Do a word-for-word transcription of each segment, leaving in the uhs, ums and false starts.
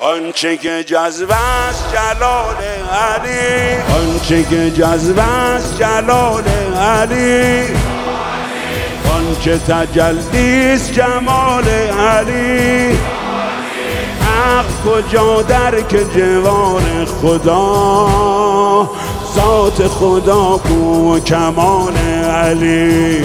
آنچه که جذب است جلال علی، آنچه که جذب است جلال علی، آنچه تجلی است جمال علی. حق کجا در که جوار خدا، ذات خدا کو کمال علی.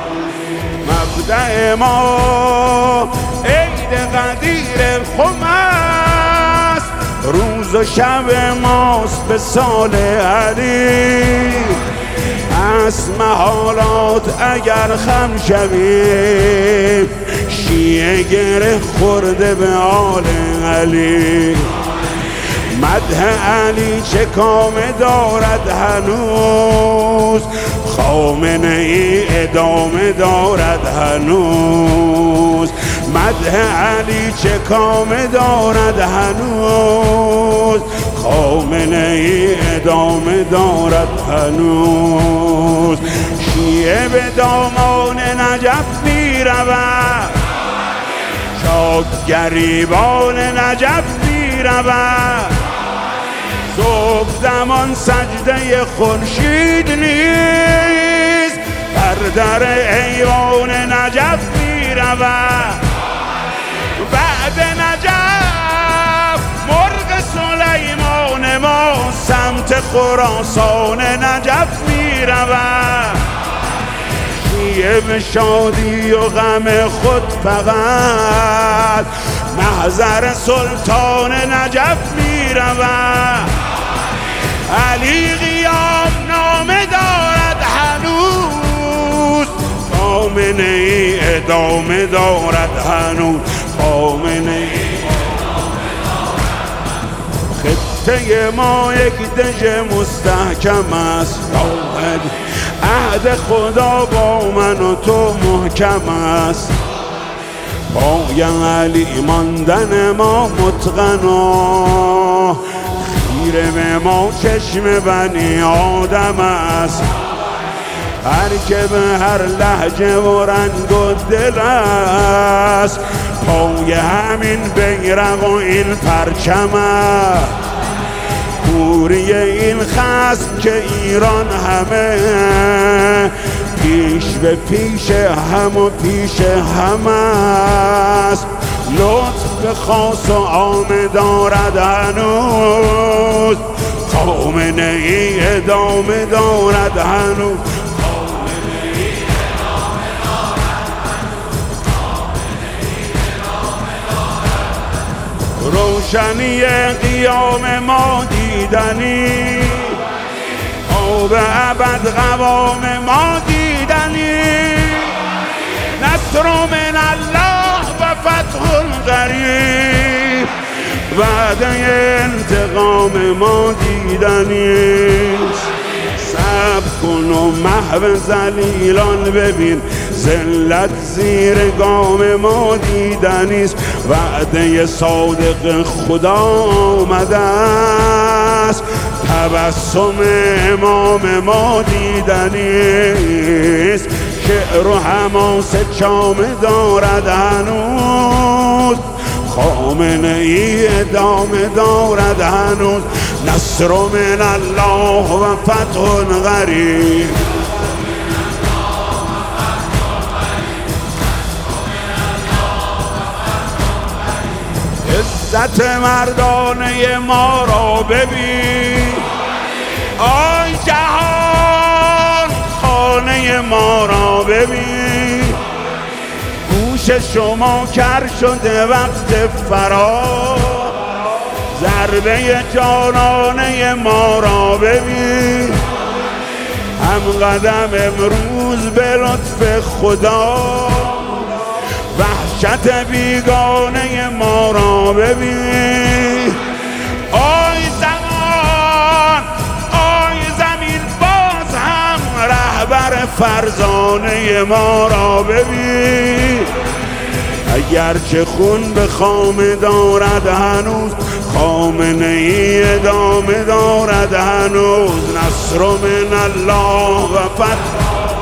مبدأ ما عید قدیر خم است، روز و شب ماست به سال علی. از محالات اگر خم شویم، شیعه گره خورده به آل علی. مدح علی چه کام دارد هنوز، خامنه ای ادامه دارد هنوز. مدح علی چه کام دارد هنوز، خامنه ای ادامه دارد هنوز. شیعه به دامان نجف می رود، شاک گریبان نجف می رود. صبح زمان سجده خورشید نیست، بر در ایوان نجف می رود. بعد نجف مرغ سلیمان ما سمت خراسان نجف می رود. شیعه به شادی و غم خود فقط محضر سلطان نجف می رود. علی قیام نامه دارد هنوز، خامنه ای ادامه دارد هنوز. خامنه ای خطه ما یک دژ مستحکم است، عهد خدا با من و تو محکم است. پای علی ماندن ما متقن و خیره به ما چشم بنی آدم است. هر که به هر لهجه و رنگ و دل است، پای همین بیرق و این پرچم است. کوری این خصم که ایران همه، پیش به پیش هم و پیش هم است. لطف خاص و عام دارد هنوز، خامنه ای ادامه دارد هنوز. روشنی قیام ما دیدنی، آب ابد قوام ما دیدنی. نصر من الله و فتح قریب، وعده انتقام ما دیدنی. صبر کن و محو ذلیلان ببین، ذلت زیر گام ما دیدنیست. وعده صادق خدا آمده است، تبسم امام ما دیدنیست. شعر و حماسه چامه دارد هنوز، خامنه ای ادامه دارد هنوز. نصر من الله و فتح قریب. عزت مردانه ما را ببین، آی جهان خانه ما را ببین. گوش شما کر شده وقت فرار، ضربه جانانه ما را ببین. هم قدم امروز به لطف خدا، وحشت بیگانه ما را ببین. آی زمان آی زمین باز هم رهبر فرزانه ما را ببین. اگرچه خون به خامه دارد هنوز، خامنه ای ادامه دارد هنوز. نصر من الله و فتح